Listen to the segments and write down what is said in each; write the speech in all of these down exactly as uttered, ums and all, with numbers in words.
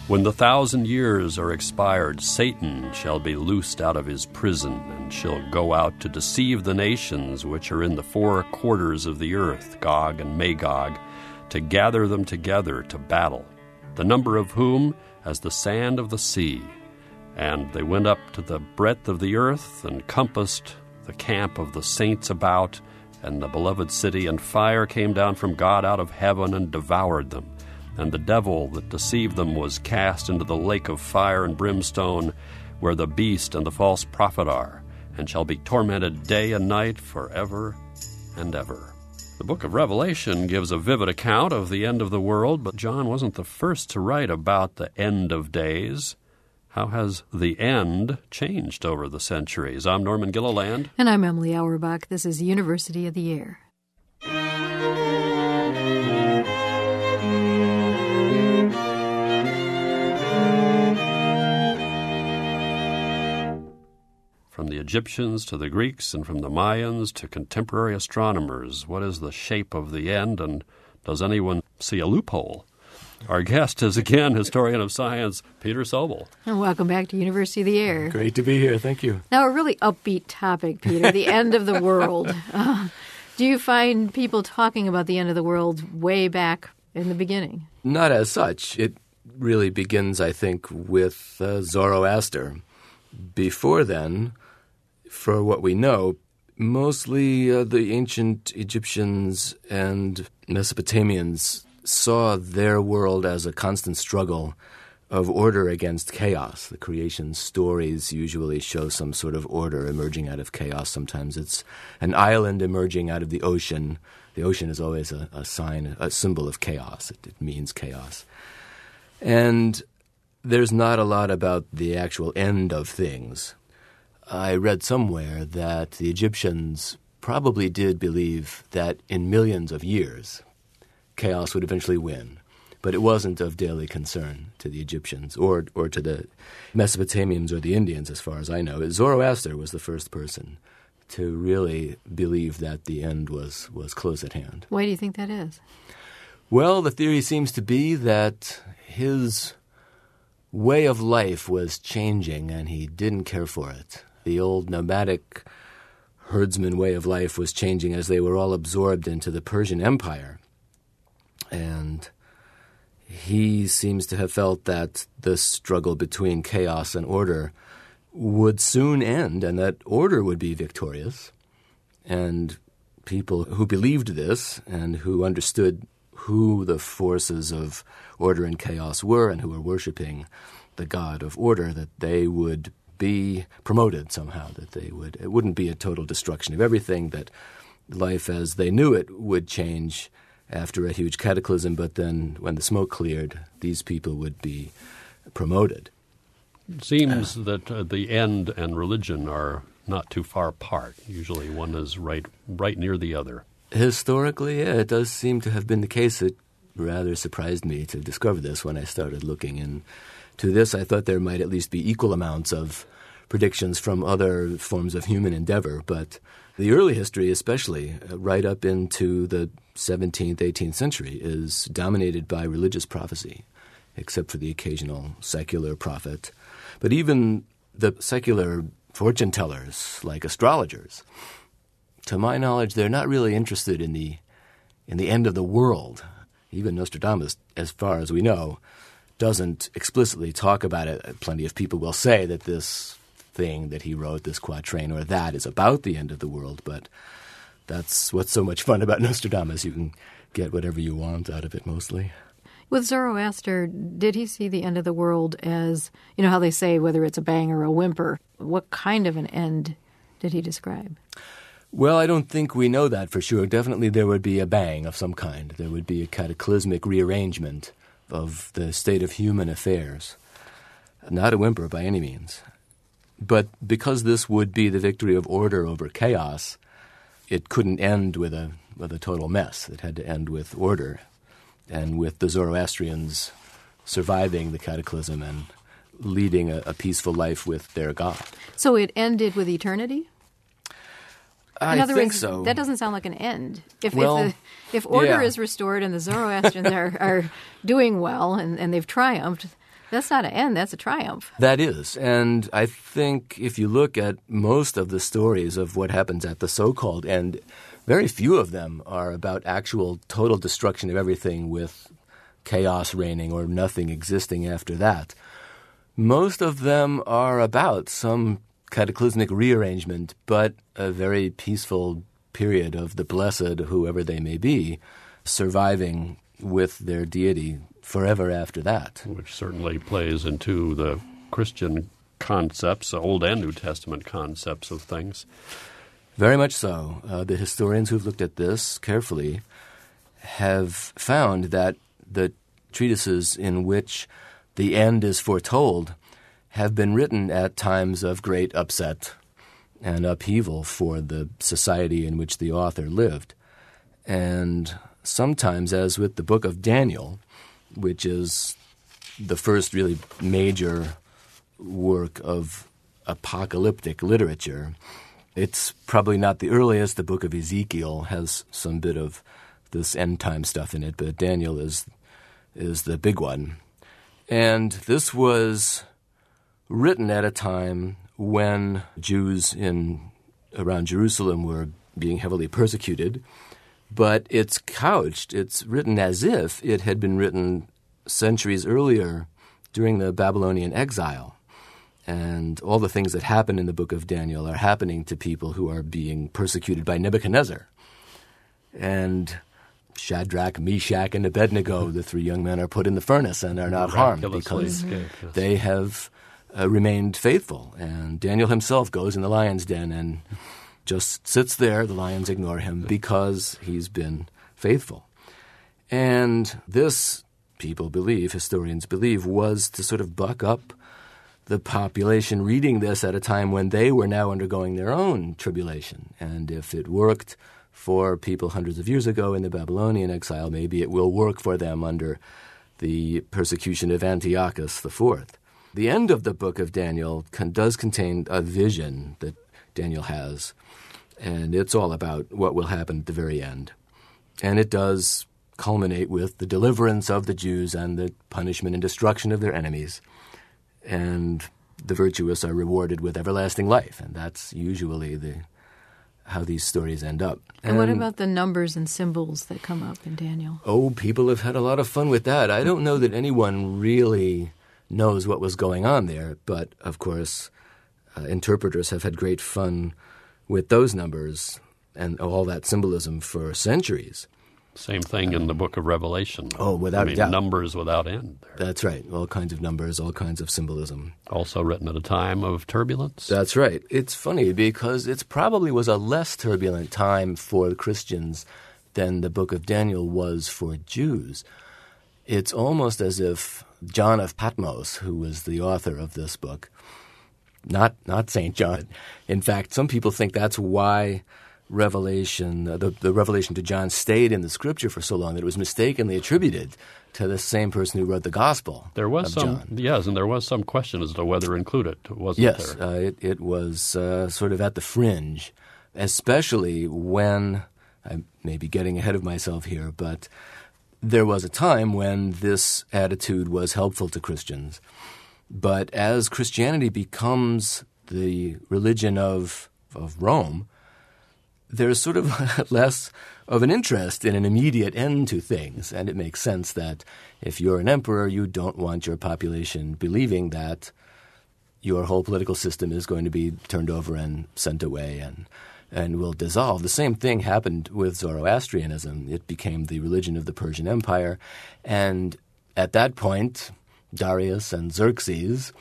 When the thousand years are expired, Satan shall be loosed out of his prison, and shall go out to deceive the nations which are in the four quarters of the earth, Gog and Magog, to gather them together to battle, the number of whom as the sand of the sea. And they went up to the breadth of the earth, and compassed the camp of the saints about, and the beloved city, and fire came down from God out of heaven and devoured them. And the devil that deceived them was cast into the lake of fire and brimstone, where the beast and the false prophet are, and shall be tormented day and night forever and ever. The book of Revelation gives a vivid account of the end of the world, but John wasn't the first to write about the end of days. How has the end changed over the centuries? I'm Norman Gilliland. And I'm Emily Auerbach. This is University of the Air. From the Egyptians to the Greeks, and from the Mayans to contemporary astronomers, what is the shape of the end, and does anyone see a loophole? Our guest is, again, historian of science, Peter Sobel. And welcome back to University of the Air. Great to be here. Thank you. Now, a really upbeat topic, Peter, the end of the world. Uh, do you find people talking about the end of the world way back in the beginning? Not as such. It really begins, I think, with uh, Zoroaster. Before then, for what we know, mostly uh, the ancient Egyptians and Mesopotamians saw their world as a constant struggle of order against chaos. The creation stories usually show some sort of order emerging out of chaos. Sometimes it's an island emerging out of the ocean. The ocean is always a, a sign, a symbol of chaos. It, it means chaos. And there's not a lot about the actual end of things. I read somewhere that the Egyptians probably did believe that in millions of years, chaos would eventually win. But it wasn't of daily concern to the Egyptians or or to the Mesopotamians or the Indians, as far as I know. Zoroaster was the first person to really believe that the end was, was close at hand. Why do you think that is? Well, the theory seems to be that his way of life was changing and he didn't care for it. The old nomadic herdsman way of life was changing as they were all absorbed into the Persian Empire. And he seems to have felt that the struggle between chaos and order would soon end and that order would be victorious. And people who believed this and who understood who the forces of order and chaos were and who were worshiping the god of order, that they would be promoted somehow, that they would it wouldn't be a total destruction of everything, that life as they knew it would change after a huge cataclysm, but then when the smoke cleared, these people would be promoted. It seems uh, that uh, the end and religion are not too far apart. Usually one is right right near the other. Historically, yeah, it does seem to have been the case. It rather surprised me to discover this when I started looking into this. I thought there might at least be equal amounts of predictions from other forms of human endeavor, but the early history, especially uh, right up into the seventeenth, eighteenth century, is dominated by religious prophecy, except for the occasional secular prophet. But even the secular fortune tellers, like astrologers, to my knowledge, they're not really interested in the in the end of the world. Even Nostradamus, as far as we know, doesn't explicitly talk about it. Plenty of people will say that this thing that he wrote, this quatrain or that, is about the end of the world, but that's what's so much fun about Nostradamus. You can get whatever you want out of it mostly. With Zoroaster, did he see the end of the world as, you know how they say whether it's a bang or a whimper? What kind of an end did he describe? Well, I don't think we know that for sure. Definitely there would be a bang of some kind. There would be a cataclysmic rearrangement of the state of human affairs. Not a whimper by any means. But because this would be the victory of order over chaos, it couldn't end with a with a total mess. It had to end with order, and with the Zoroastrians surviving the cataclysm and leading a, a peaceful life with their God. So it ended with eternity? I In other think words, so. That doesn't sound like an end. If well, if, the, if order yeah. is restored and the Zoroastrians are, are doing well and, and they've triumphed, That's not an end, that's a triumph. That is. And I think if you look at most of the stories of what happens at the so-called end, very few of them are about actual total destruction of everything with chaos reigning or nothing existing after that. Most of them are about some cataclysmic rearrangement, but a very peaceful period of the blessed, whoever they may be, surviving with their deity forever after that. Which certainly plays into the Christian concepts, Old and New Testament concepts of things. Very much so. Uh, the historians who've looked at this carefully have found that the treatises in which the end is foretold have been written at times of great upset and upheaval for the society in which the author lived. And sometimes, as with the book of Daniel, which is the first really major work of apocalyptic literature, it's probably not the earliest. The book of Ezekiel has some bit of this end-time stuff in it, but Daniel is is the big one. And this was written at a time when Jews in around Jerusalem were being heavily persecuted, but it's couched, it's written as if it had been written centuries earlier during the Babylonian exile. And all the things that happen in the book of Daniel are happening to people who are being persecuted by Nebuchadnezzar. And Shadrach, Meshach, and Abednego, the three young men, are put in the furnace and are not harmed because escape, yes. they have uh, remained faithful. And Daniel himself goes in the lion's den and just sits there. The lions ignore him because he's been faithful. And this, people believe, historians believe, was to sort of buck up the population reading this at a time when they were now undergoing their own tribulation. And if it worked for people hundreds of years ago in the Babylonian exile, maybe it will work for them under the persecution of Antiochus the Fourth. The end of the book of Daniel con- does contain a vision that Daniel has, and it's all about what will happen at the very end. And it does culminate with the deliverance of the Jews and the punishment and destruction of their enemies. And the virtuous are rewarded with everlasting life, and that's usually the how these stories end up. And, and what about the numbers and symbols that come up in Daniel? Oh, people have had a lot of fun with that. I don't know that anyone really knows what was going on there, but of course, uh, interpreters have had great fun with those numbers and all that symbolism for centuries. Same thing in the book of Revelation. Oh, without I mean, a doubt. Numbers without end. There. That's right. All kinds of numbers, all kinds of symbolism. Also written at a time of turbulence. That's right. It's funny because it probably was a less turbulent time for Christians than the book of Daniel was for Jews. It's almost as if John of Patmos, who was the author of this book, not not Saint John. In fact, some people think that's why Revelation, uh, the, the revelation to John stayed in the Scripture for so long that it was mistakenly attributed to the same person who wrote the Gospel. There was of some, John. yes, and there was some question as to whether include it, wasn't yes, there? uh, it, it was uh, sort of at the fringe, especially when, I may be getting ahead of myself here, but there was a time when this attitude was helpful to Christians. But as Christianity becomes the religion of of Rome, there's sort of less of an interest in an immediate end to things. And it makes sense that if you're an emperor, you don't want your population believing that your whole political system is going to be turned over and sent away and and will dissolve. The same thing happened with Zoroastrianism. It became the religion of the Persian Empire. And at that point, Darius and Xerxes,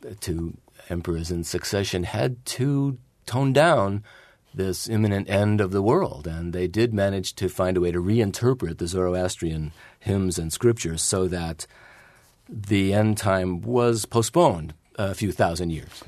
two emperors in succession, had to tone down this imminent end of the world, and they did manage to find a way to reinterpret the Zoroastrian hymns and scriptures so that the end time was postponed a few thousand years.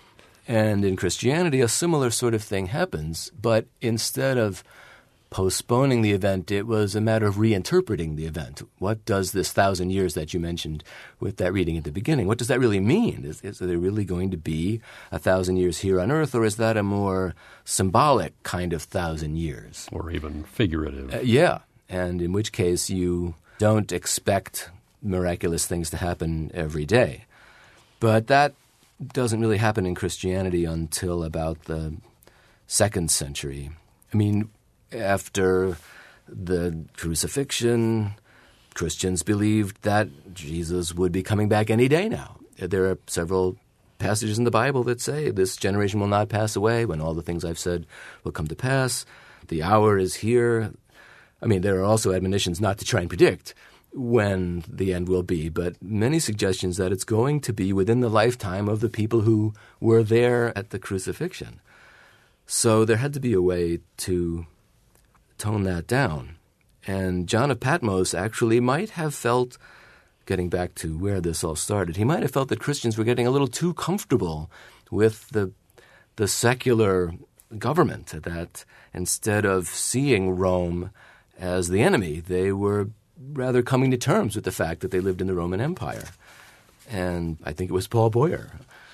And in Christianity, a similar sort of thing happens, but instead of postponing the event, it was a matter of reinterpreting the event. What does this thousand years that you mentioned with that reading at the beginning, what does that really mean? Is, is there really going to be a thousand years here on earth, or is that a more symbolic kind of thousand years? Or even figurative. Uh, yeah, and in which case you don't expect miraculous things to happen every day. But that doesn't really happen in Christianity until about the second century. I mean, after the crucifixion, Christians believed that Jesus would be coming back any day now. There are several passages in the Bible that say this generation will not pass away when all the things I've said will come to pass. The hour is here. I mean, there are also admonitions not to try and predict when the end will be, but many suggestions that it's going to be within the lifetime of the people who were there at the crucifixion. So there had to be a way to tone that down. And John of Patmos actually might have felt, getting back to where this all started, he might have felt that Christians were getting a little too comfortable with the the secular government, that instead of seeing Rome as the enemy, they were rather coming to terms with the fact that they lived in the Roman Empire. And I think it was Paul Boyer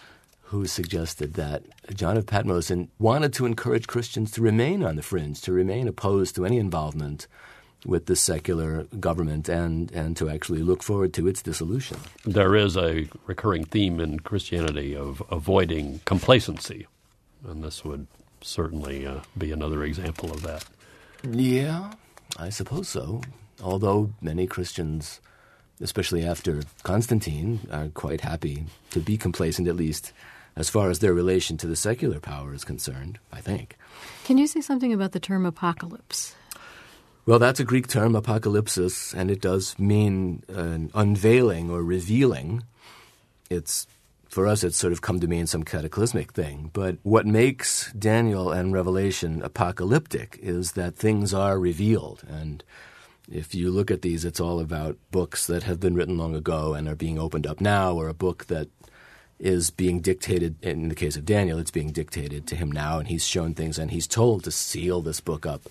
who suggested that John of Patmos wanted to encourage Christians to remain on the fringe, to remain opposed to any involvement with the secular government and, and to actually look forward to its dissolution. There is a recurring theme in Christianity of avoiding complacency, and this would certainly uh, be another example of that. Yeah, I suppose so. Although many Christians, especially after Constantine, are quite happy to be complacent, at least as far as their relation to the secular power is concerned, I think. Can you say something about the term apocalypse? Well, that's a Greek term, apocalypsis, and it does mean an unveiling or revealing. It's, for us, it's sort of come to mean some cataclysmic thing. But what makes Daniel and Revelation apocalyptic is that things are revealed. And if you look at these, it's all about books that have been written long ago and are being opened up now, or a book that is being dictated. In the case of Daniel, it's being dictated to him now, and he's shown things, and he's told to seal this book up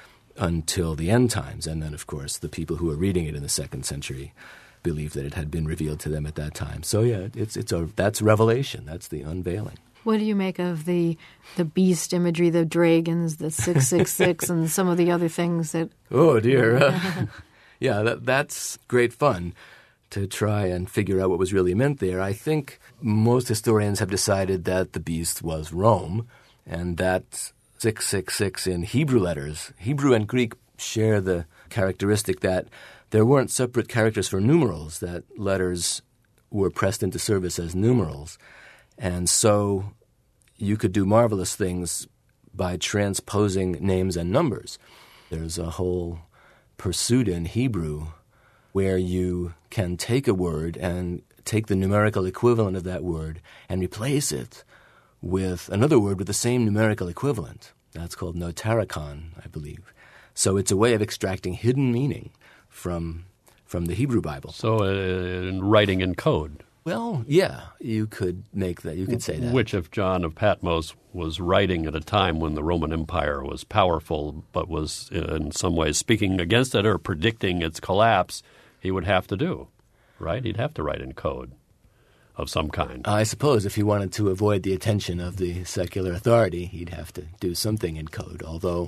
until the end times. And then, of course, the people who were reading it in the second century believed that it had been revealed to them at that time. So, yeah, it's it's a that's revelation. That's the unveiling. What do you make of the the beast imagery, the dragons, the six six six, and some of the other things that... Oh, dear. Uh, yeah, that, that's great fun to try and figure out what was really meant there. I think most historians have decided that the beast was Rome, and that six six six in Hebrew letters. Hebrew and Greek share the characteristic that there weren't separate characters for numerals, that letters were pressed into service as numerals. And so you could do marvelous things by transposing names and numbers. There's a whole pursuit in Hebrew where you can take a word and take the numerical equivalent of that word and replace it with another word with the same numerical equivalent. That's called notaricon, I believe. So it's a way of extracting hidden meaning from from the Hebrew Bible. So uh, in writing in code. Well, yeah, you could make that. You could say that. Which, if John of Patmos was writing at a time when the Roman Empire was powerful, but was in some ways speaking against it or predicting its collapse, he would have to do, right? He'd have to write in code of some kind. I suppose if he wanted to avoid the attention of the secular authority, he'd have to do something in code, although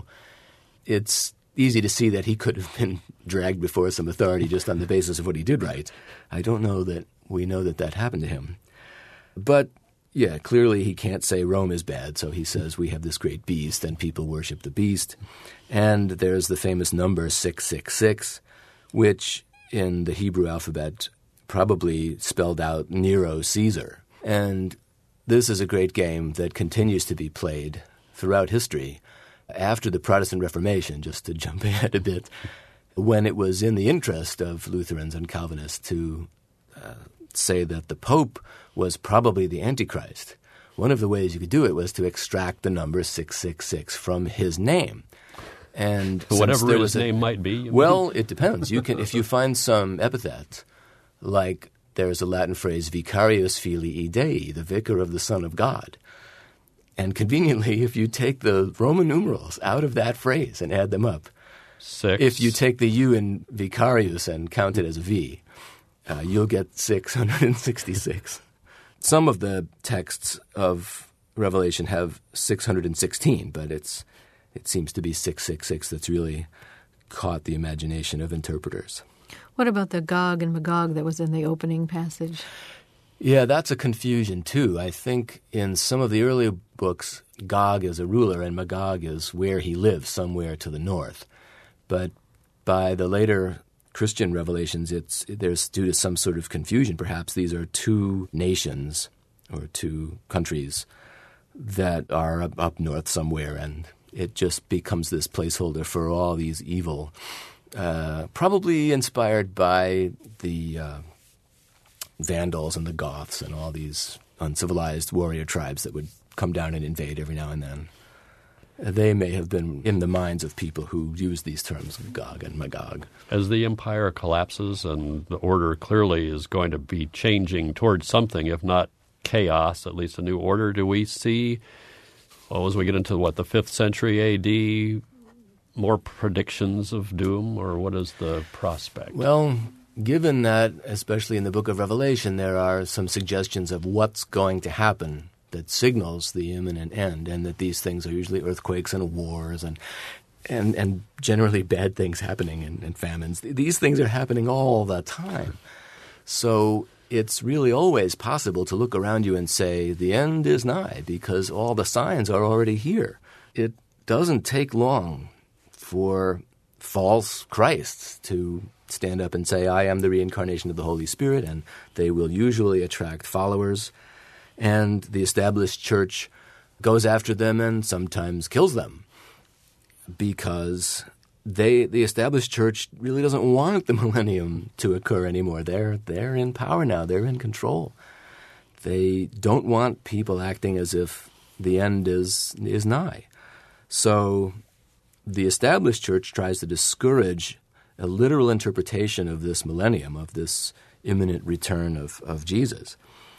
it's easy to see that he could have been dragged before some authority just on the basis of what he did write. I don't know that we know that that happened to him. But, yeah, clearly he can't say Rome is bad, so he says we have this great beast and people worship the beast. And there's the famous number six six six, which in the Hebrew alphabet probably spelled out Nero Caesar. And this is a great game that continues to be played throughout history. After the Protestant Reformation, just to jump ahead a bit, when it was in the interest of Lutherans and Calvinists to uh, say that the Pope was probably the Antichrist, one of the ways you could do it was to extract the number six six six from his name. And whatever there his was a, name might be. Well, it depends. You can, if you find some epithet, like there's a Latin phrase, vicarius filii Dei, the vicar of the Son of God. And conveniently, if you take the Roman numerals out of that phrase and add them up, Six. if you take the U in vicarius and count it as a V, uh, you'll get six hundred sixty-six. Some of the texts of Revelation have six hundred sixteen, but it's it seems to be six six six that's really caught the imagination of interpreters. What about the Gog and Magog that was in the opening passage? Yeah, that's a confusion, too. I think in some of the earlier books, Gog is a ruler and Magog is where he lives, somewhere to the north. But by the later Christian revelations, it's there's due to some sort of confusion. Perhaps these are two nations or two countries that are up, up north somewhere, and it just becomes this placeholder for all these evil, uh, probably inspired by the uh, Vandals and the Goths and all these uncivilized warrior tribes that would come down and invade every now and then. They may have been in the minds of people who used these terms, Gog and Magog. As the empire collapses and the order clearly is going to be changing towards something, if not chaos, at least a new order, do we see, well, as we get into, what, the fifth century A D, more predictions of doom, or what is the prospect? Well, given that, especially in the book of Revelation, there are some suggestions of what's going to happen that signals the imminent end, and that these things are usually earthquakes and wars and and, and generally bad things happening and, and famines. These things are happening all the time. So it's really always possible to look around you and say, the end is nigh, because all the signs are already here. It doesn't take long for false Christs to stand up and say, I am the reincarnation of the Holy Spirit, and they will usually attract followers. And the established church goes after them and sometimes kills them because they, the established church really doesn't want the millennium to occur anymore. They're, they're in power now. They're in control. They don't want people acting as if the end is, is nigh. So the established church tries to discourage a literal interpretation of this millennium, of this imminent return of, of Jesus.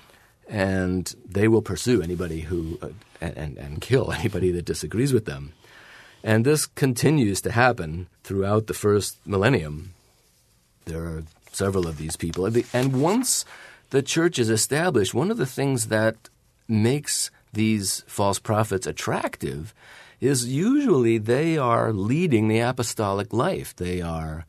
And they will pursue anybody who uh, and, and kill anybody that disagrees with them. And this continues to happen throughout the first millennium. There are several of these people. And once the church is established, one of the things that makes these false prophets attractive is usually they are leading the apostolic life. They are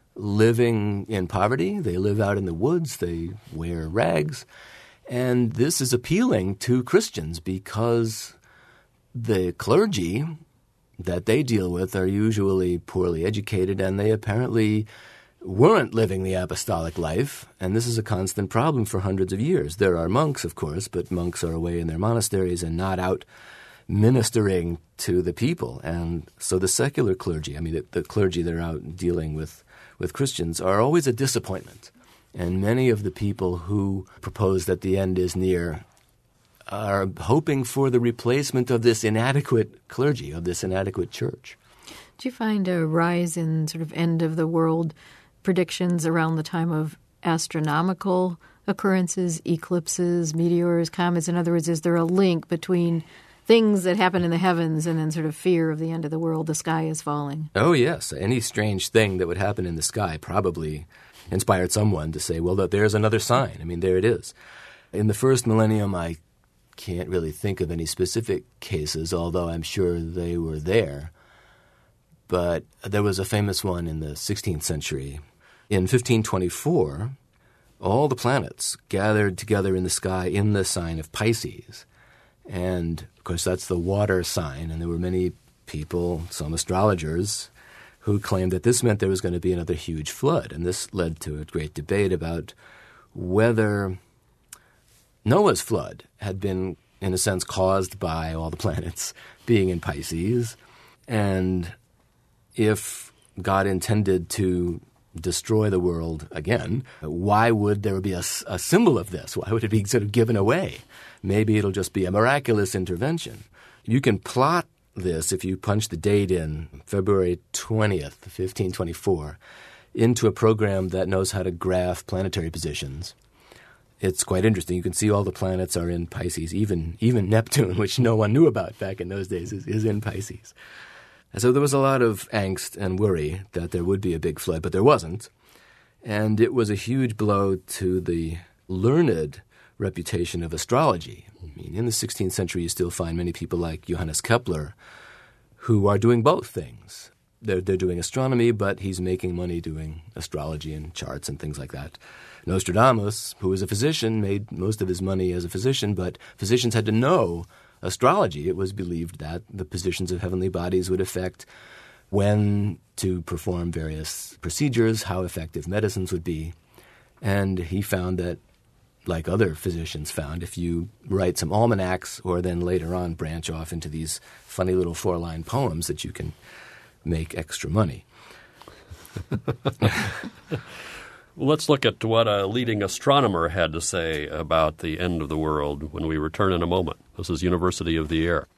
living in poverty. They live out in the woods. They wear rags. And this is appealing to Christians because the clergy that they deal with are usually poorly educated, and they apparently weren't living the apostolic life. And this is a constant problem for hundreds of years. There are monks, of course, but monks are away in their monasteries and not out ministering to the people. And so the secular clergy, I mean, the, the clergy that are out dealing with, with Christians, are always a disappointment. And many of the people who propose that the end is near are hoping for the replacement of this inadequate clergy, of this inadequate church. Do you find a rise in sort of end-of-the-world predictions around the time of astronomical occurrences, eclipses, meteors, comets? In other words, is there a link between things that happen in the heavens and then sort of fear of the end of the world, the sky is falling? Oh, yes. Any strange thing that would happen in the sky probably inspired someone to say, well, there's another sign. I mean, there it is. In the first millennium, I can't really think of any specific cases, although I'm sure they were there. But there was a famous one in the sixteenth century. In fifteen twenty-four, all the planets gathered together in the sky in the sign of Pisces. And, of course, that's the water sign, and there were many people, some astrologers, who claimed that this meant there was going to be another huge flood. And this led to a great debate about whether Noah's flood had been, in a sense, caused by all the planets being in Pisces, and if God intended to destroy the world again, why would there be a, a symbol of this? Why would it be sort of given away? Maybe it'll just be a miraculous intervention. You can plot this, if you punch the date in, February twentieth, fifteen twenty-four, into a program that knows how to graph planetary positions. It's quite interesting. You can see all the planets are in Pisces. Even even Neptune, which no one knew about back in those days, is, is in Pisces. And so there was a lot of angst and worry that there would be a big flood, but there wasn't. And it was a huge blow to the learned reputation of astrology. I mean, in the sixteenth century, you still find many people like Johannes Kepler who are doing both things. they're, they're doing astronomy, but he's making money doing astrology and charts and things like that. Nostradamus, who was a physician, made most of his money as a physician, but physicians had to know astrology. It was believed that the positions of heavenly bodies would affect when to perform various procedures, how effective medicines would be. And he found that, like other physicians found, if you write some almanacs or then later on branch off into these funny little four-line poems, that you can make extra money. Well, let's look at what a leading astronomer had to say about the end of the world when we return in a moment. This is University of the Air.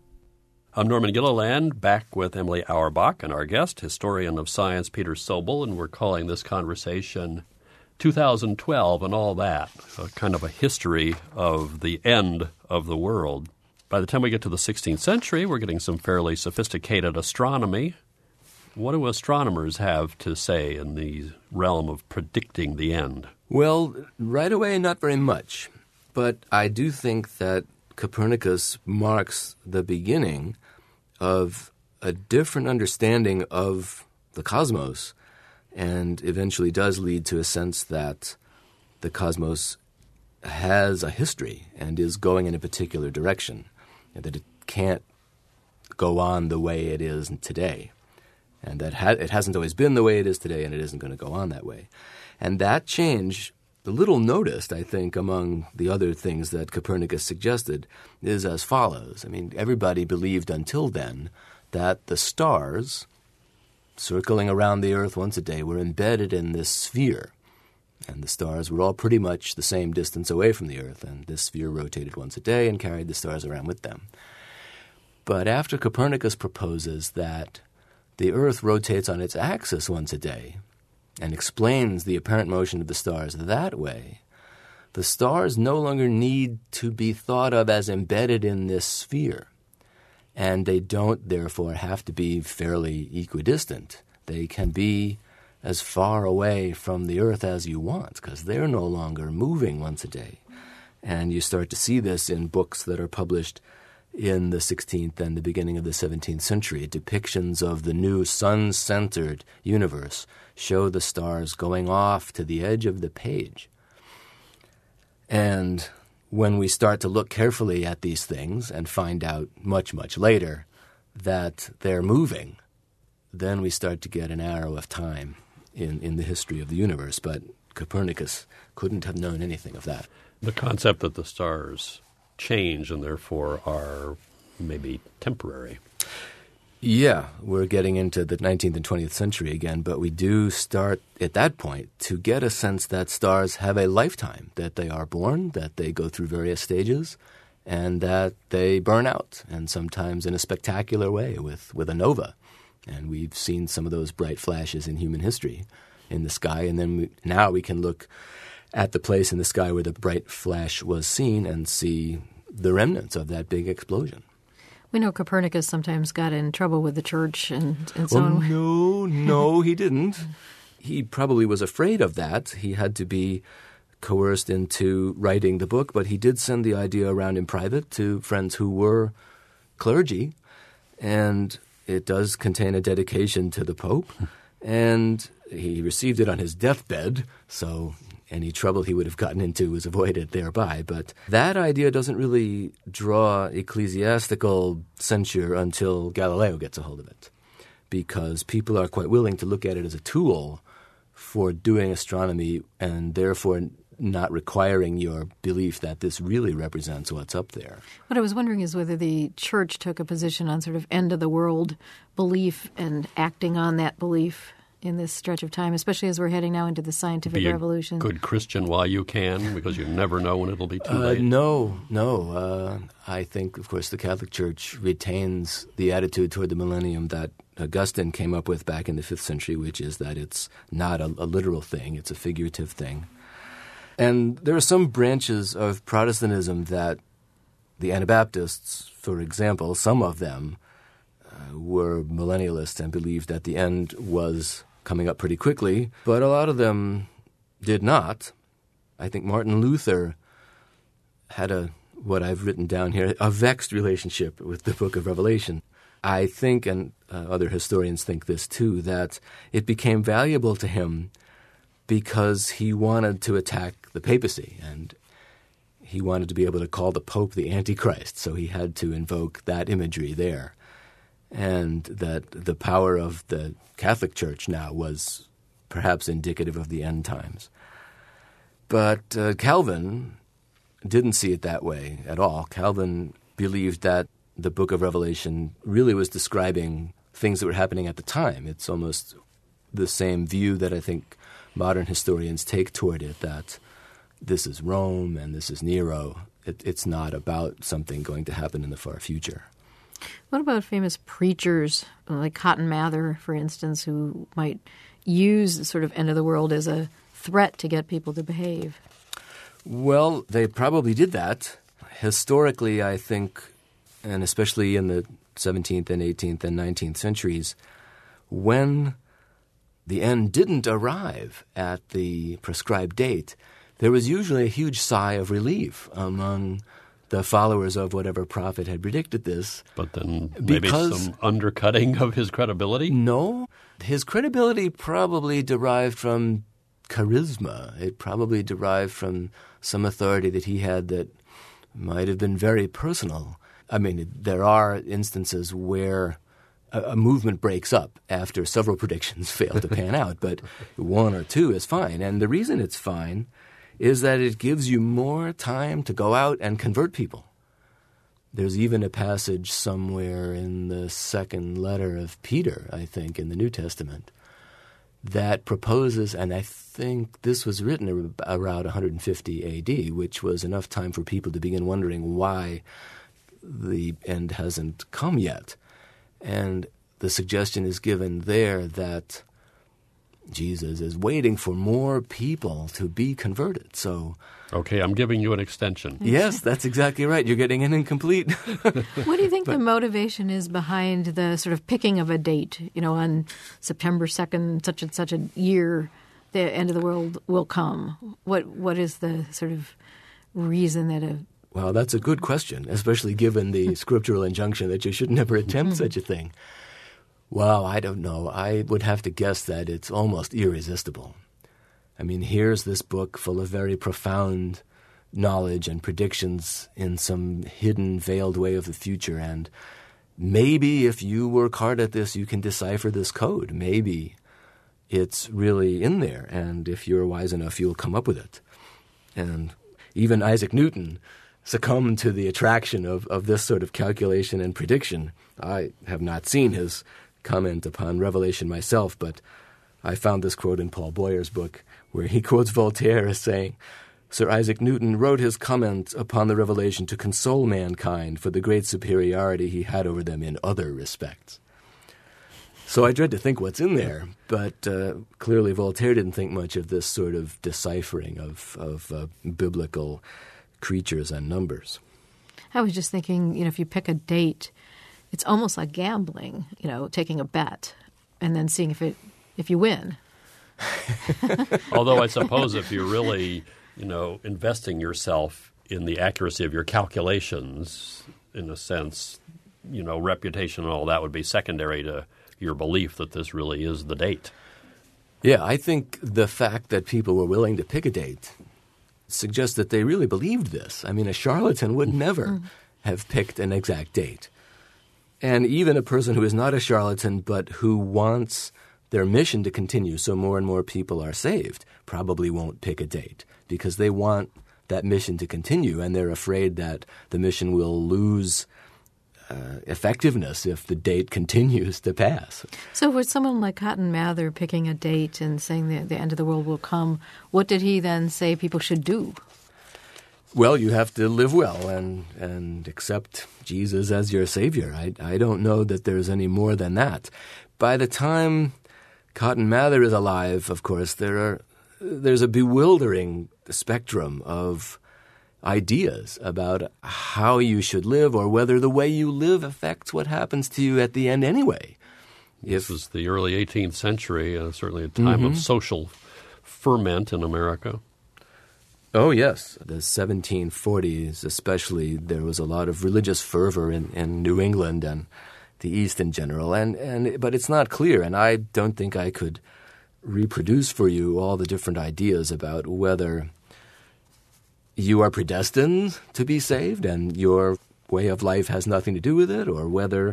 I'm Norman Gilliland, back with Emily Auerbach and our guest, historian of science Peter Sobel, and we're calling this conversation two thousand twelve and all that, a kind of a history of the end of the world. By the time we get to the sixteenth century, we're getting some fairly sophisticated astronomy. What do astronomers have to say in the realm of predicting the end? Well, right away, not very much. But I do think that Copernicus marks the beginning of a different understanding of the cosmos, and eventually does lead to a sense that the cosmos has a history and is going in a particular direction, and that it can't go on the way it is today, and that ha- it hasn't always been the way it is today, and it isn't going to go on that way. And that change, the little noticed, I think, among the other things that Copernicus suggested, is as follows. I mean, everybody believed until then that the stars circling around the Earth once a day were embedded in this sphere, and the stars were all pretty much the same distance away from the Earth, and this sphere rotated once a day and carried the stars around with them. But after Copernicus proposes that the Earth rotates on its axis once a day and explains the apparent motion of the stars that way, the stars no longer need to be thought of as embedded in this sphere, and they don't, therefore, have to be fairly equidistant. They can be as far away from the Earth as you want, because they're no longer moving once a day. And you start to see this in books that are published in the sixteenth and the beginning of the seventeenth century. Depictions of the new sun-centered universe show the stars going off to the edge of the page. And when we start to look carefully at these things and find out much, much later that they're moving, then we start to get an arrow of time in, in the history of the universe. But Copernicus couldn't have known anything of that. The concept that the stars change and therefore are maybe temporary. Yeah, we're getting into the nineteenth and twentieth century again, but we do start at that point to get a sense that stars have a lifetime, that they are born, that they go through various stages, and that they burn out, and sometimes in a spectacular way with, with a nova. And we've seen some of those bright flashes in human history in the sky, and then we, now we can look at the place in the sky where the bright flash was seen and see the remnants of that big explosion. We know Copernicus sometimes got in trouble with the church and, and so well, on. No, no, he didn't. He probably was afraid of that. He had to be coerced into writing the book, but he did send the idea around in private to friends who were clergy, and it does contain a dedication to the Pope, and he received it on his deathbed, so any trouble he would have gotten into was avoided thereby. But that idea doesn't really draw ecclesiastical censure until Galileo gets a hold of it, because people are quite willing to look at it as a tool for doing astronomy and therefore not requiring your belief that this really represents what's up there. What I was wondering is whether the church took a position on sort of end-of-the-world belief and acting on that belief in this stretch of time, especially as we're heading now into the scientific Be a revolution. Good Christian while you can, because you never know when it'll be too Uh, late. no, no. Uh, I think, of course, the Catholic Church retains the attitude toward the millennium that Augustine came up with back in the fifth century, which is that it's not a, a literal thing, it's a figurative thing. And there are some branches of Protestantism that the Anabaptists, for example, some of them uh, were millennialists and believed that the end was coming up pretty quickly, but a lot of them did not. I think Martin Luther had a, what I've written down here, a vexed relationship with the book of Revelation. I think, and uh, other historians think this too, that it became valuable to him because he wanted to attack the papacy, and he wanted to be able to call the Pope the Antichrist, so he had to invoke that imagery there. And that the power of the Catholic Church now was perhaps indicative of the end times. But uh, Calvin didn't see it that way at all. Calvin believed that the book of Revelation really was describing things that were happening at the time. It's almost the same view that I think modern historians take toward it, that this is Rome and this is Nero. It, it's not about something going to happen in the far future. What about famous preachers like Cotton Mather, for instance, who might use the sort of end of the world as a threat to get people to behave? Well, they probably did that. Historically, I think, and especially in the seventeenth and eighteenth and nineteenth centuries, when the end didn't arrive at the prescribed date, there was usually a huge sigh of relief among the followers of whatever prophet had predicted this. But then maybe because, some undercutting of his credibility? No. His credibility probably derived from charisma. It probably derived from some authority that he had that might have been very personal. I mean, there are instances where a, a movement breaks up after several predictions fail to pan out, but one or two is fine. And the reason it's fine is that it gives you more time to go out and convert people. There's even a passage somewhere in the second letter of Peter, I think, in the New Testament, that proposes, and I think this was written around one hundred fifty A D, which was enough time for people to begin wondering why the end hasn't come yet. And the suggestion is given there that Jesus is waiting for more people to be converted. So, okay, I'm giving you an extension. Yes, that's exactly right. You're getting an incomplete. What do you think but, the motivation is behind the sort of picking of a date? You know, on September second, such and such a year, the end of the world will come. What What is the sort of reason that a... Well, that's a good question, especially given the scriptural injunction that you should never attempt such a thing. Well, I don't know. I would have to guess that it's almost irresistible. I mean, here's this book full of very profound knowledge and predictions in some hidden, veiled way of the future. And maybe if you work hard at this, you can decipher this code. Maybe it's really in there. And if you're wise enough, you'll come up with it. And even Isaac Newton succumbed to the attraction of, of this sort of calculation and prediction. I have not seen his comment upon Revelation myself, but I found this quote in Paul Boyer's book where he quotes Voltaire as saying, Sir Isaac Newton wrote his comment upon the Revelation to console mankind for the great superiority he had over them in other respects. So I dread to think what's in there, but uh, clearly Voltaire didn't think much of this sort of deciphering of, of uh, biblical creatures and numbers. I was just thinking, you know, if you pick a date, it's almost like gambling, you know, taking a bet and then seeing if it if you win. Although I suppose if you're really, you know, investing yourself in the accuracy of your calculations, in a sense, you know, reputation and all that would be secondary to your belief that this really is the date. Yeah, I think the fact that people were willing to pick a date suggests that they really believed this. I mean, a charlatan would never have picked an exact date. And even a person who is not a charlatan but who wants their mission to continue so more and more people are saved probably won't pick a date because they want that mission to continue and they're afraid that the mission will lose uh, effectiveness if the date continues to pass. So with someone like Cotton Mather picking a date and saying that the end of the world will come, what did he then say people should do? Well, you have to live well and, and accept Jesus as your Savior. I, I don't know that there's any more than that. By the time Cotton Mather is alive, of course, there are there's a bewildering spectrum of ideas about how you should live or whether the way you live affects what happens to you at the end anyway. This if, was the early eighteenth century, uh, certainly a time mm-hmm. of social ferment in America. Oh, yes. The seventeen forties especially, there was a lot of religious fervor in, in New England, and the East in general. And, and but it's not clear, and I don't think I could reproduce for you all the different ideas about whether you are predestined to be saved and your way of life has nothing to do with it, or whether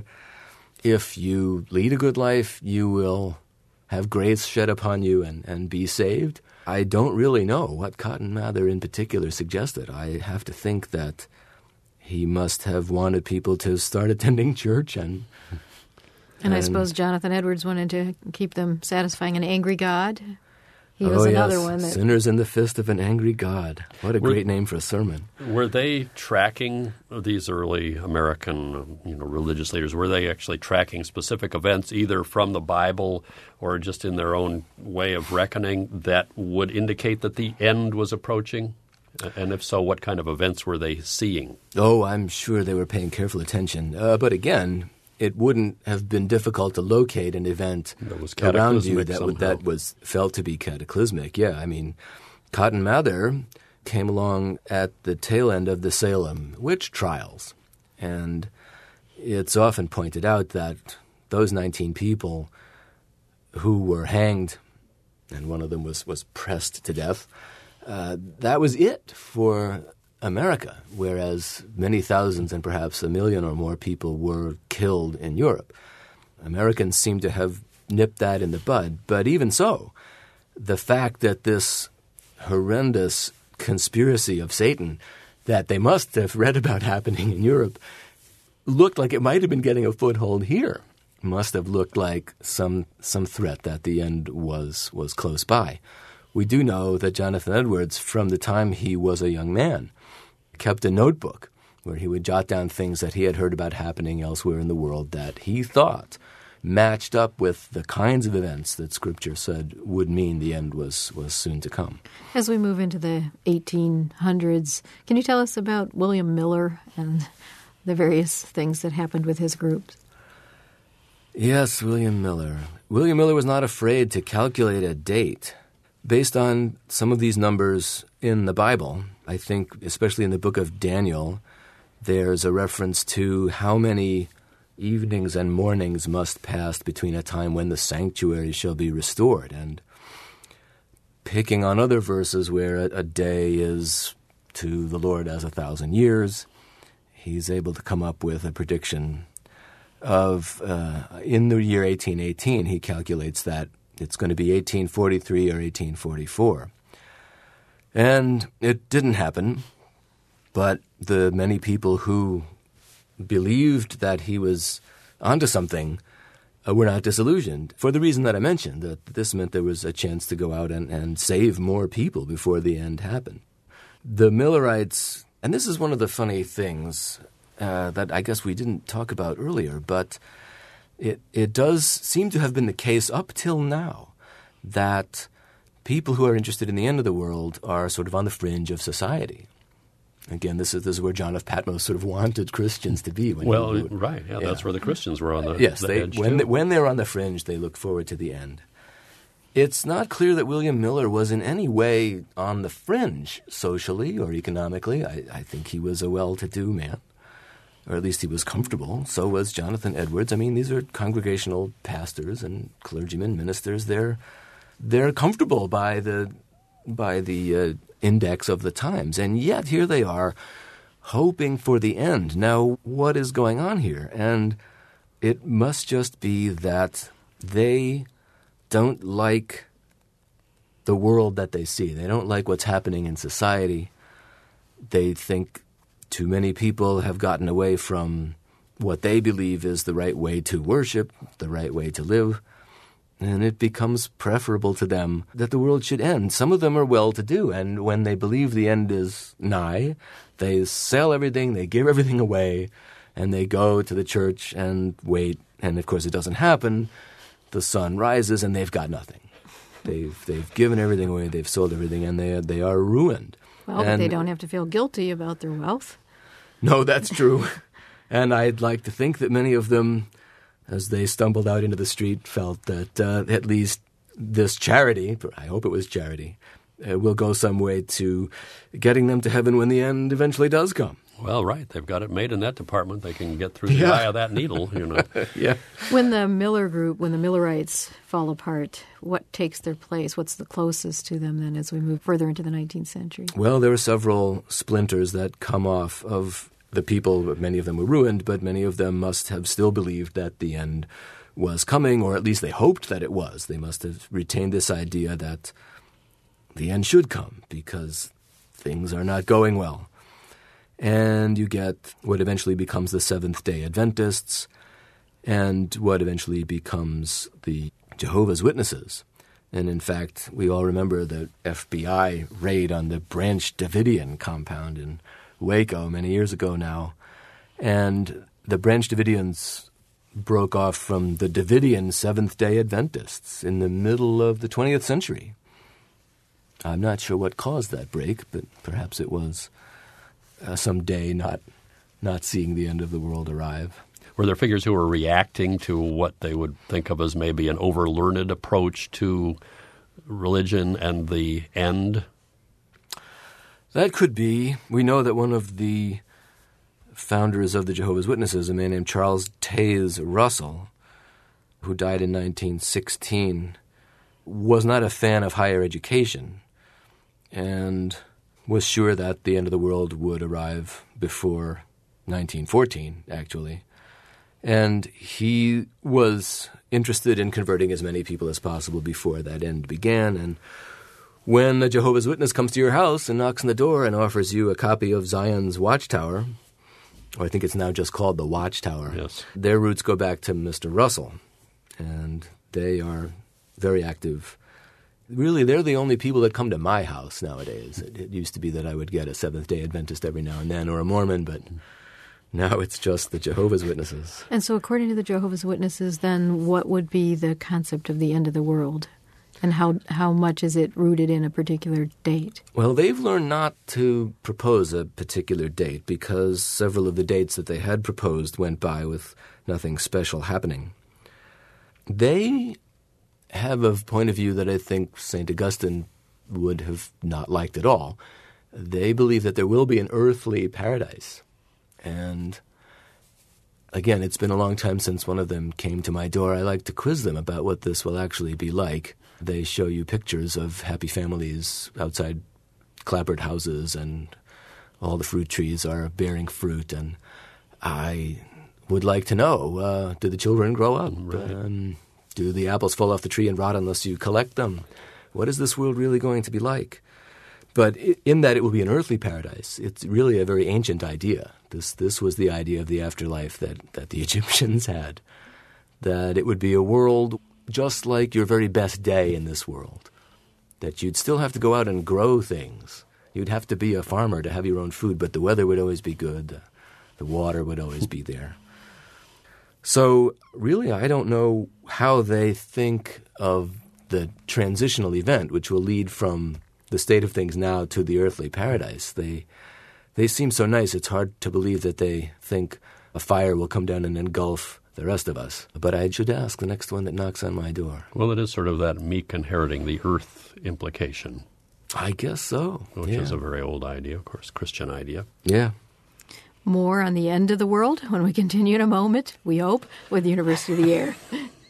if you lead a good life, you will have grace shed upon you and, and be saved. I don't really know what Cotton Mather in particular suggested. I have to think that he must have wanted people to start attending church. And And, and I suppose Jonathan Edwards wanted to keep them satisfying an angry God. He was oh, another yes. one that... Sinners in the fist of an angry God. What a Were- great name for a sermon. Were they tracking these early American, you know, religious leaders? Were they actually tracking specific events, either from the Bible or just in their own way of reckoning, that would indicate that the end was approaching? And if so, what kind of events were they seeing? Oh, I'm sure they were paying careful attention. Uh, but again, it wouldn't have been difficult to locate an event That was around you cataclysmic that, somehow. that was felt to be cataclysmic. Yeah, I mean, Cotton Mather came along at the tail end of the Salem witch trials. And it's often pointed out that those nineteen people who were hanged, and one of them was, was pressed to death, uh, that was it for America, whereas many thousands and perhaps a million or more people were killed in Europe. Americans seem to have nipped that in the bud. But even so, the fact that this horrendous conspiracy of Satan that they must have read about happening in Europe looked like it might have been getting a foothold here. Must have looked like some some threat that the end was was close by. We do know that Jonathan Edwards, from the time he was a young man, kept a notebook where he would jot down things that he had heard about happening elsewhere in the world that he thought matched up with the kinds of events that Scripture said would mean the end was, was soon to come. As we move into the eighteen hundreds, can you tell us about William Miller and the various things that happened with his groups? Yes, William Miller. William Miller was not afraid to calculate a date based on some of these numbers in the Bible. I think, especially in the book of Daniel, there's a reference to how many evenings and mornings must pass between a time when the sanctuary shall be restored. And picking on other verses where a, a day is to the Lord as a thousand years, he's able to come up with a prediction of, uh, in the year eighteen eighteen, he calculates that it's going to be eighteen forty-three or eighteen forty-four. And it didn't happen, but the many people who believed that he was onto something uh, were not disillusioned, for the reason that I mentioned, that this meant there was a chance to go out and, and save more people before the end happened. The Millerites, and this is one of the funny things uh, that I guess we didn't talk about earlier, but it, it does seem to have been the case up till now that people who are interested in the end of the world are sort of on the fringe of society. Again, this is this is where John of Patmos sort of wanted Christians to be. When Well, he would, right. Yeah, yeah. that's where the Christians were on the, yes, the they, edge, when, too. they, when they're on the fringe, they look forward to the end. It's not clear that William Miller was in any way on the fringe socially or economically. I, I think he was a well-to-do man, or at least he was comfortable. So was Jonathan Edwards. I mean, these are congregational pastors and clergymen, ministers. They're they're comfortable by the by the uh, index of the times, and yet here they are, hoping for the end. Now, what is going on here? And it must just be that they don't like the world that they see. They don't like what's happening in society. They think too many people have gotten away from what they believe is the right way to worship, the right way to live, and it becomes preferable to them that the world should end. Some of them are well-to-do, and when they believe the end is nigh, they sell everything, they give everything away, and they go to the church and wait. And, of course, it doesn't happen. The sun rises, and they've got nothing. They've they've given everything away, they've sold everything, and they, they are ruined. Well, but and, they don't have to feel guilty about their wealth. No, that's true. And I'd like to think that many of them, as they stumbled out into the street, felt that uh, at least this charity, I hope it was charity, uh, will go some way to getting them to heaven when the end eventually does come. Well, right. They've got it made in that department. They can get through the Yeah. eye of that needle, you know. Yeah. When the Miller group, when the Millerites fall apart, what takes their place? What's the closest to them then as we move further into the nineteenth century? Well, there were several splinters that come off of the people. Many of them were ruined, but many of them must have still believed that the end was coming, or at least they hoped that it was. They must have retained this idea that the end should come because things are not going well. And you get what eventually becomes the Seventh-day Adventists and what eventually becomes the Jehovah's Witnesses. And in fact, we all remember the F B I raid on the Branch Davidian compound in Waco many years ago now. And the Branch Davidians broke off from the Davidian Seventh-day Adventists in the middle of the twentieth century. I'm not sure what caused that break, but perhaps it was uh, some day not not seeing the end of the world arrive. Were there figures who were reacting to what they would think of as maybe an over-learned approach to religion and the end? That could be. We know that one of the founders of the Jehovah's Witnesses, a man named Charles Taze Russell, who died in nineteen sixteen, was not a fan of higher education and was sure that the end of the world would arrive before nineteen fourteen, actually. And he was interested in converting as many people as possible before that end began. And when a Jehovah's Witness comes to your house and knocks on the door and offers you a copy of Zion's Watchtower, or I think it's now just called the Watchtower, Yes. their roots go back to Mister Russell. And they are very active. Really, they're the only people that come to my house nowadays. It, it used to be that I would get a Seventh-day Adventist every now and then or a Mormon, but now it's just the Jehovah's Witnesses. And so according to the Jehovah's Witnesses, then what would be the concept of the end of the world? And how how much is it rooted in a particular date? Well, they've learned not to propose a particular date because several of the dates that they had proposed went by with nothing special happening. They have a point of view that I think Saint Augustine would have not liked at all. They believe that there will be an earthly paradise. And again, it's been a long time since one of them came to my door. I like to quiz them about what this will actually be like. They show you pictures of happy families outside clapboard houses, and all the fruit trees are bearing fruit. And I would like to know, uh, do the children grow up? Right. Um, do the apples fall off the tree and rot unless you collect them? What is this world really going to be like? But in that it will be an earthly paradise, it's really a very ancient idea. This this was the idea of the afterlife that, that the Egyptians had, that it would be a world just like your very best day in this world, that you'd still have to go out and grow things. You'd have to be a farmer to have your own food, but the weather would always be good. The, the water would always be there. So really, I don't know how they think of the transitional event, which will lead from the state of things now to the earthly paradise. They they seem so nice, it's hard to believe that they think a fire will come down and engulf the rest of us. But I should ask the next one that knocks on my door. Well, it is sort of that meek inheriting the earth implication, I guess so. which yeah. is a very old idea, of course, Christian idea. Yeah. More on the end of the world when we continue in a moment, we hope, with the University of the Air.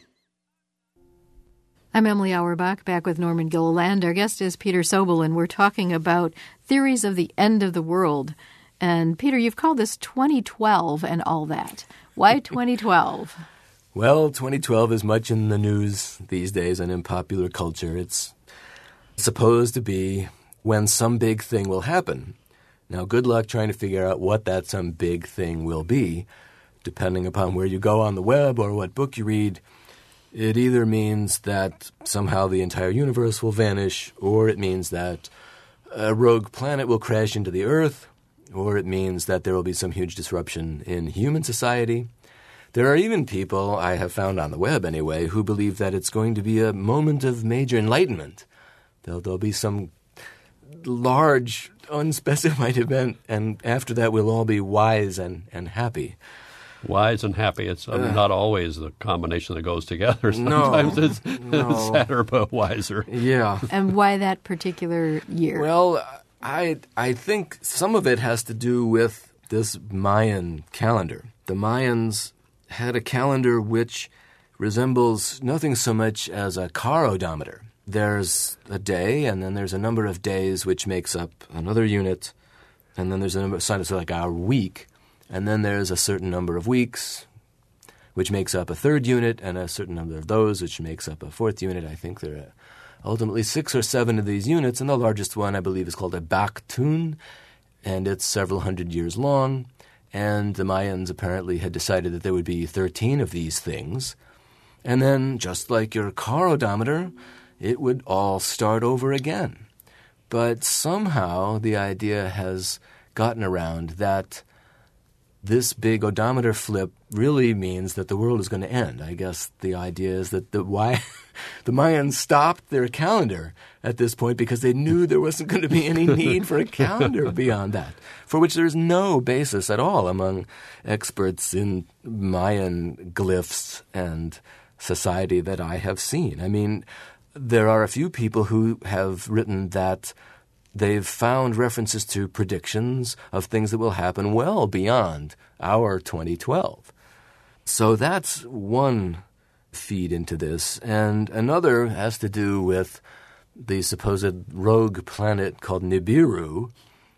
I'm Emily Auerbach, back with Norman Gilliland. Our guest is Peter Sobel, and we're talking about theories of the end of the world. And Peter, you've called this twenty twelve and all that. Why twenty twelve? Well, twenty twelve is much in the news these days and in popular culture. It's supposed to be when some big thing will happen. Now, good luck trying to figure out what that some big thing will be. Depending upon where you go on the web or what book you read, it either means that somehow the entire universe will vanish, or it means that a rogue planet will crash into the Earth, or it means that there will be some huge disruption in human society. There are even people, I have found on the web anyway, who believe that it's going to be a moment of major enlightenment. There'll, there'll be some large, unspecified event, and after that we'll all be wise and, and happy. Wise and happy. It's uh, not always the combination that goes together. No, Sometimes it's no. sadder but wiser. Yeah. And why that particular year? Well, I I think some of it has to do with this Mayan calendar. The Mayans had a calendar which resembles nothing so much as a car odometer. There's a day, and then there's a number of days which makes up another unit, and then there's a number, so it's like our week, and then there's a certain number of weeks, which makes up a third unit, and a certain number of those, which makes up a fourth unit. I think there are ultimately six or seven of these units, and the largest one, I believe, is called a Baktun, and it's several hundred years long, and the Mayans apparently had decided that there would be thirteen of these things, and then, just like your car odometer, it would all start over again. But somehow the idea has gotten around that this big odometer flip really means that the world is going to end. I guess the idea is that the why the Mayans stopped their calendar at this point because they knew there wasn't going to be any need for a calendar beyond that, for which there's no basis at all among experts in Mayan glyphs and society that I have seen. I mean, there are a few people who have written that they've found references to predictions of things that will happen well beyond our twenty twelve. So that's one feed into this. And another has to do with the supposed rogue planet called Nibiru,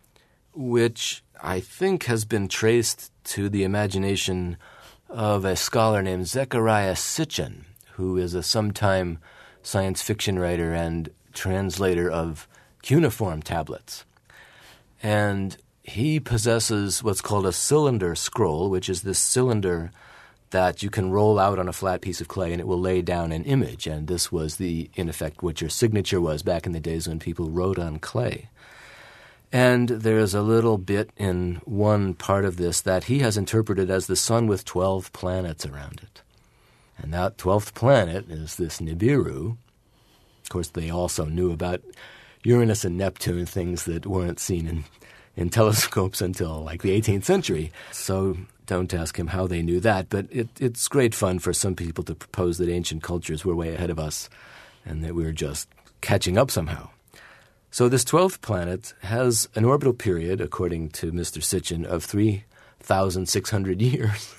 which I think has been traced to the imagination of a scholar named Zecharia Sitchin, who is a sometime science fiction writer and translator of cuneiform tablets. And he possesses what's called a cylinder scroll, which is this cylinder that you can roll out on a flat piece of clay and it will lay down an image. And this was the, in effect, what your signature was back in the days when people wrote on clay. And there's a little bit in one part of this that he has interpreted as the sun with twelve planets around it. And that twelfth planet is this Nibiru. Of course, they also knew about Uranus and Neptune, things that weren't seen in, in telescopes until like the eighteenth century. So don't ask him how they knew that. But it, it's great fun for some people to propose that ancient cultures were way ahead of us and that we were just catching up somehow. So this twelfth planet has an orbital period, according to Mister Sitchin, of three thousand six hundred years.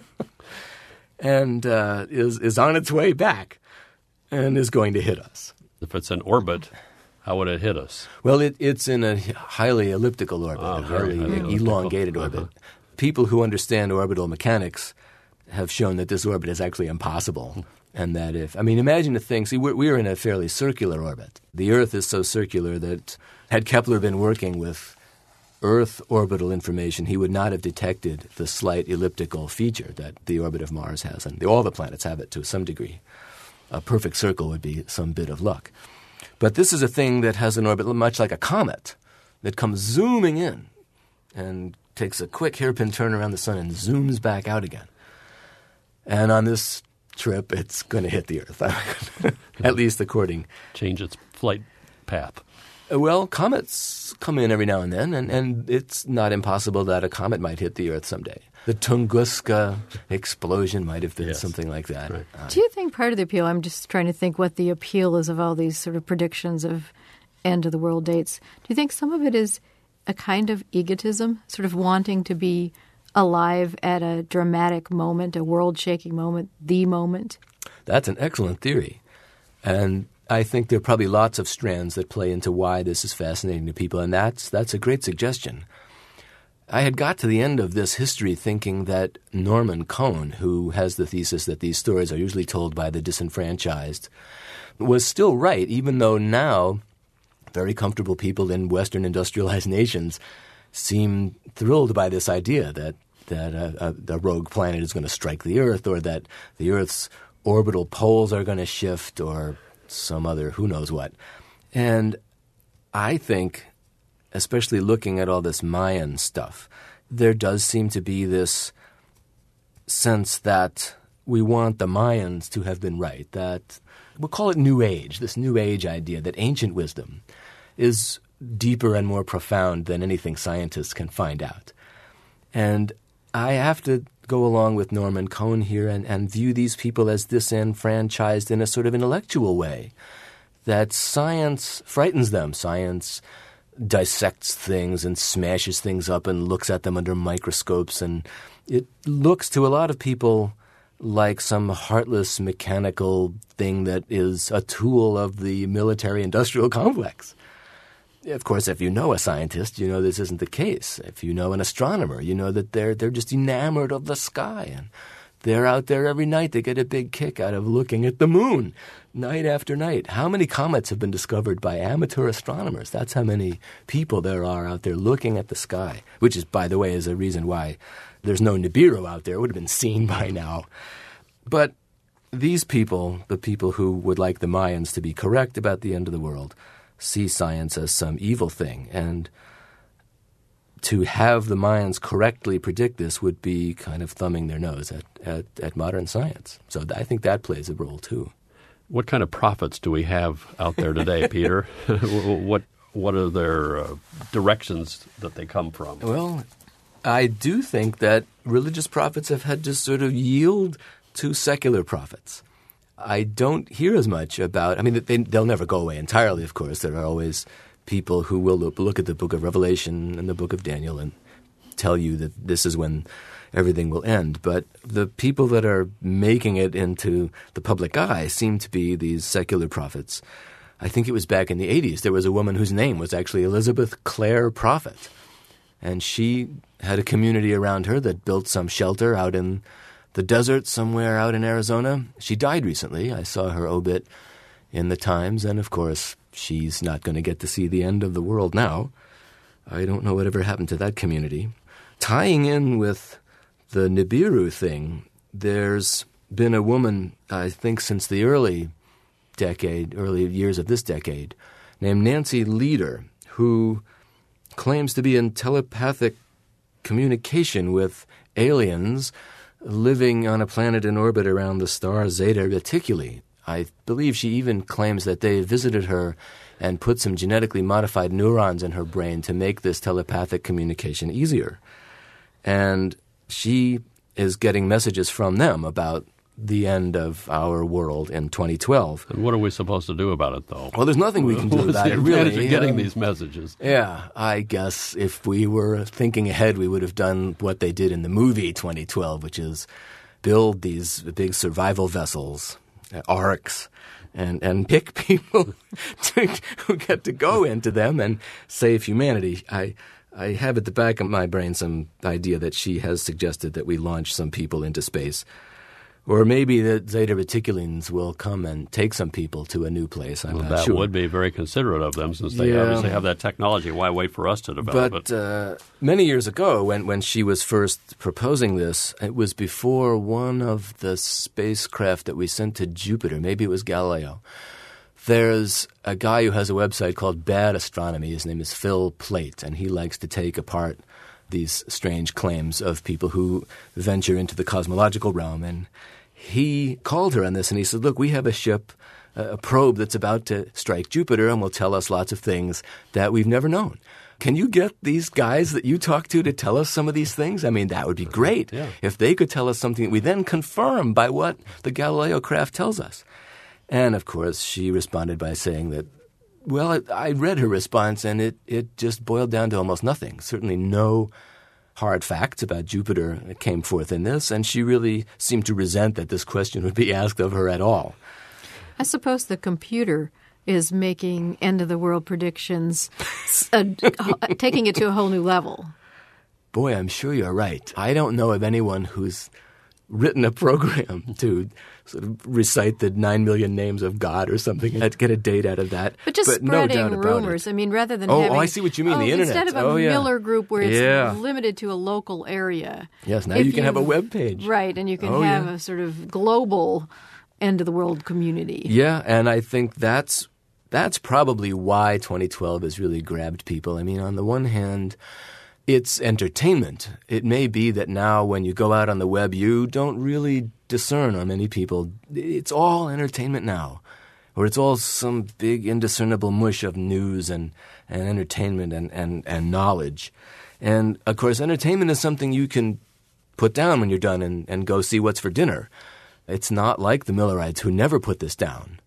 and uh, is is on its way back and is going to hit us. If it's in orbit, how would it hit us? Well, it, it's in a highly elliptical orbit, Oh, a very highly highly elongated elliptical. orbit. People who understand orbital mechanics have shown that this orbit is actually impossible. And that if, I mean, imagine a thing, see, we're, we're in a fairly circular orbit. The Earth is so circular that had Kepler been working with Earth orbital information, he would not have detected the slight elliptical feature that the orbit of Mars has. And all the planets have it to some degree. A perfect circle would be some bit of luck. But this is a thing that has an orbit much like a comet that comes zooming in and takes a quick hairpin turn around the sun and zooms back out again. And on this trip, it's going to hit the Earth, at least according. Change its flight path. Well, comets come in every now and then, and, and it's not impossible that a comet might hit the Earth someday. The Tunguska explosion might have been Yes. something like that. Right. Uh, Do you think part of the appeal, I'm just trying to think what the appeal is of all these sort of predictions of end of the world dates. Do you think some of it is a kind of egotism, sort of wanting to be alive at a dramatic moment, a world-shaking moment, the moment? That's an excellent theory. And I think there are probably lots of strands that play into why this is fascinating to people, and that's that's a great suggestion. I had got to the end of this history thinking that Norman Cohn, who has the thesis that these stories are usually told by the disenfranchised, was still right, even though now very comfortable people in Western industrialized nations seem thrilled by this idea that that a, a, a rogue planet is going to strike the Earth, or that the Earth's orbital poles are going to shift, or some other who knows what. And I think, especially looking at all this Mayan stuff, there does seem to be this sense that we want the Mayans to have been right, that we'll call it New Age, this New Age idea that ancient wisdom is deeper and more profound than anything scientists can find out. And I have to go along with Norman Cohn here and, and view these people as disenfranchised in a sort of intellectual way, that science frightens them. Science dissects things and smashes things up and looks at them under microscopes. And it looks to a lot of people like some heartless mechanical thing that is a tool of the military-industrial complex. Of course, if you know a scientist, you know this isn't the case. If you know an astronomer, you know that they're they're just enamored of the sky, and they're out there every night. They get a big kick out of looking at the moon night after night. How many comets have been discovered by amateur astronomers? That's how many people there are out there looking at the sky, which is, by the way, is a reason why there's no Nibiru out there. It would have been seen by now. But these people, the people who would like the Mayans to be correct about the end of the world, see science as some evil thing. And to have the Mayans correctly predict this would be kind of thumbing their nose at, at, at modern science. So I think that plays a role too. What kind of prophets do we have out there today, Peter? what what are their uh, directions that they come from? Well, I do think that religious prophets have had to sort of yield to secular prophets. I don't hear as much about – I mean, they, they'll never go away entirely, of course. There are always people who will look, look at the book of Revelation and the book of Daniel and tell you that this is when everything will end. But the people that are making it into the public eye seem to be these secular prophets. I think it was back in the eighties. There was a woman whose name was actually Elizabeth Clare Prophet. And she had a community around her that built some shelter out in the desert somewhere out in Arizona. She died recently. I saw her obit in the Times, and of course, she's not going to get to see the end of the world now. I don't know whatever happened to that community. Tying in with the Nibiru thing, there's been a woman, I think since the early decade, early years of this decade, named Nancy Leader, who claims to be in telepathic communication with aliens living on a planet in orbit around the star Zeta Reticuli. I believe she even claims that they visited her and put some genetically modified neurons in her brain to make this telepathic communication easier. And she is getting messages from them about the end of our world in twenty twelve. And what are we supposed to do about it, though? Well, there's nothing we can do What's about the it, really. advantage of getting Um, these messages? Yeah, I guess if we were thinking ahead, we would have done what they did in the movie twenty twelve, which is build these big survival vessels, uh, arks, and, and pick people to, who get to go into them and save humanity. I I have at the back of my brain some idea that she has suggested that we launch some people into space. Or maybe the Zeta Reticulans will come and take some people to a new place. I'm Well, not that sure. would be very considerate of them since they Yeah. obviously have that technology. Why wait for us to develop But it? uh, many years ago, when, when she was first proposing this, it was before one of the spacecraft that we sent to Jupiter. Maybe it was Galileo. There's a guy who has a website called Bad Astronomy. His name is Phil Plait, and he likes to take apart these strange claims of people who venture into the cosmological realm. And he called her on this, and he said, look, we have a ship, a probe that's about to strike Jupiter and will tell us lots of things that we've never known. Can you get these guys that you talk to to tell us some of these things? I mean, that would be great Yeah. if they could tell us something that we then confirm by what the Galileo craft tells us. And, of course, she responded by saying that, well, it, I read her response, and it, it just boiled down to almost nothing. Certainly no hard facts about Jupiter came forth in this, and she really seemed to resent that this question would be asked of her at all. I suppose the computer is making end-of-the-world predictions, uh, taking it to a whole new level. Boy, I'm sure you're right. I don't know of anyone who's written a program to sort of recite the nine million names of God or something and get a date out of that. But just but no spreading doubt about rumors. it. I mean, rather than Oh, having... oh, I see what you mean, oh, the internet. Instead of a Oh, yeah. Miller group where it's Yeah. limited to a local area. Yes, now if you can have a you've- web page. Right, and you can Oh, have yeah. a sort of global end-of-the-world community. Yeah, and I think that's that's probably why twenty twelve has really grabbed people. I mean, on the one hand, it's entertainment. It may be that now when you go out on the web, you don't really discern on many people. It's all entertainment now, or it's all some big indiscernible mush of news and, and entertainment and, and, and knowledge. And, of course, entertainment is something you can put down when you're done and, and go see what's for dinner. It's not like the Millerites who never put this down.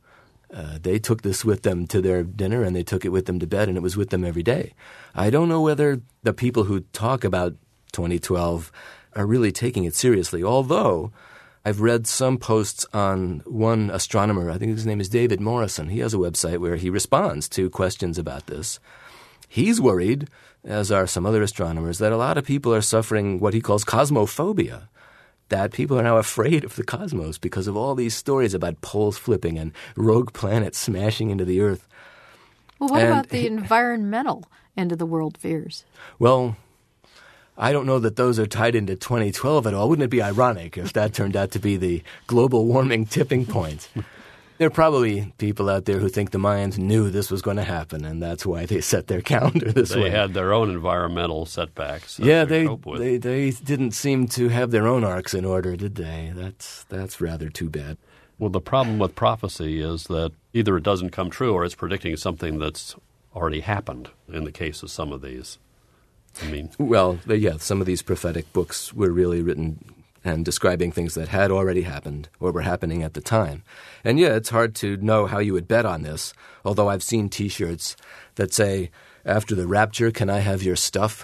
Uh, they took this with them to their dinner, and they took it with them to bed, and it was with them every day. I don't know whether the people who talk about twenty twelve are really taking it seriously, although I've read some posts on one astronomer. I think his name is David Morrison. He has a website where he responds to questions about this. He's worried, as are some other astronomers, that a lot of people are suffering what he calls cosmophobia, that people are now afraid of the cosmos because of all these stories about poles flipping and rogue planets smashing into the Earth. Well, what and about the environmental end of the world fears? Well, I don't know that those are tied into twenty twelve at all. Wouldn't it be ironic if that turned out to be the global warming tipping point? There are probably people out there who think the Mayans knew this was going to happen, and that's why they set their calendar this they way. They had their own environmental setbacks. Yeah, they, they they didn't seem to have their own arcs in order, did they? That's that's rather too bad. Well, the problem with prophecy is that either it doesn't come true or it's predicting something that's already happened in the case of some of these. I mean, well, yeah, some of these prophetic books were really written and describing things that had already happened or were happening at the time. And yeah, it's hard to know how you would bet on this, although I've seen T-shirts that say, after the rapture, can I have your stuff?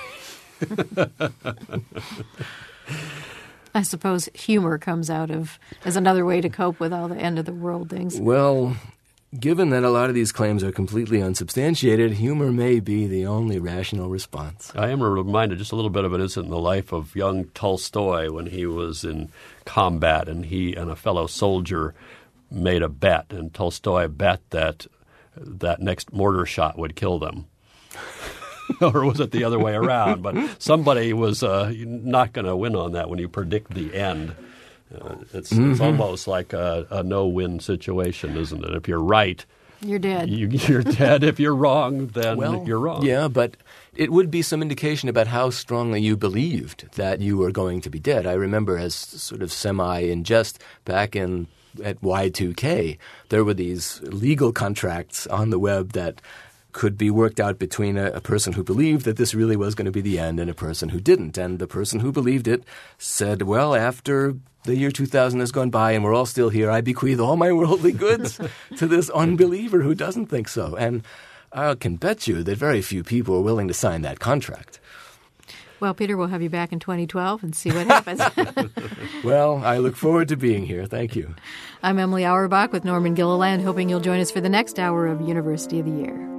I suppose humor comes out of as another way to cope with all the end of the world things. Well, given that a lot of these claims are completely unsubstantiated, humor may be the only rational response. I am reminded just a little bit of an incident in the life of young Tolstoy when he was in combat, and he and a fellow soldier made a bet, and Tolstoy bet that that next mortar shot would kill them. Or was it the other way around? But somebody was uh, not going to win on that when you predict the end. Uh, it's, mm-hmm. it's almost like a, a no-win situation, isn't it? If you're right, you're dead. You, you're dead. If you're wrong, then well, you're wrong. Yeah, but it would be some indication about how strongly you believed that you were going to be dead. I remember, as sort of semi-in jest, back in at Y two K, there were these legal contracts on the web that could be worked out between a, a person who believed that this really was going to be the end and a person who didn't. And the person who believed it said, well, after the year two thousand has gone by and we're all still here, I bequeath all my worldly goods to this unbeliever who doesn't think so. And I can bet you that very few people are willing to sign that contract. Well, Peter, we'll have you back in twenty twelve and see what happens. Well, I look forward to being here. Thank you. I'm Emily Auerbach with Norman Gilliland, hoping you'll join us for the next hour of University of the Year.